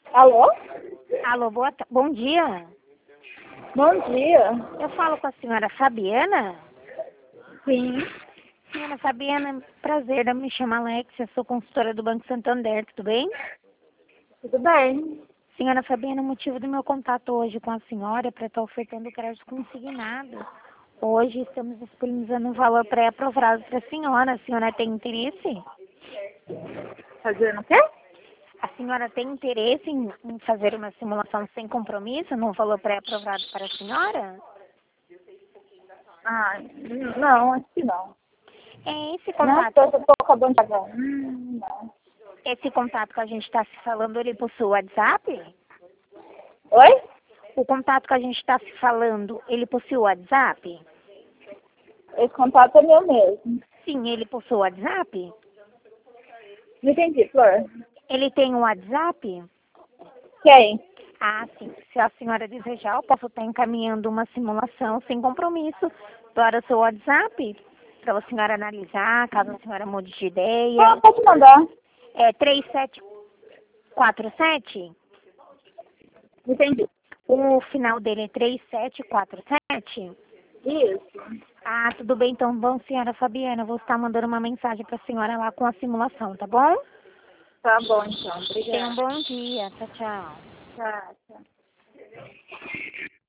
Alô? Alô, bom dia. Bom dia. Eu falo com a senhora Fabiana. Sim. Senhora Fabiana, prazer, eu me chamo Alexia, sou consultora do Banco Santander, tudo bem? Tudo bem? Senhora Fabiana, o motivo do meu contato hoje com a senhora é para estar ofertando crédito consignado. Hoje estamos disponibilizando um valor pré-aprovado para a senhora tem interesse? Fazendo o quê? A senhora tem interesse em fazer uma simulação sem compromisso, num valor pré-aprovado para a senhora? Ah, não, acho que não. É esse Não, contato. eu tô acabando de pagar. Não. Esse contato que a gente está se falando, ele possui WhatsApp? Oi? O contato que a gente está se falando, ele possui WhatsApp? Esse contato é meu mesmo. Sim, ele possui WhatsApp? Não entendi, Flor. Ele tem um WhatsApp? Quem? Ah, sim. Se a senhora desejar, eu posso estar encaminhando uma simulação sem compromisso para o seu WhatsApp, para a senhora analisar, caso a senhora mude de Ah, ideia. pode mandar. É 3747? Não entendi. O final dele é 3747? Isso. Ah, tudo bem, então. Bom, senhora Fabiana, eu vou estar mandando uma mensagem para a senhora lá com a simulação, tá bom? Tá bom, então. Tenha um Obrigada. bom dia. Tchau, tchau. Tchau, tchau.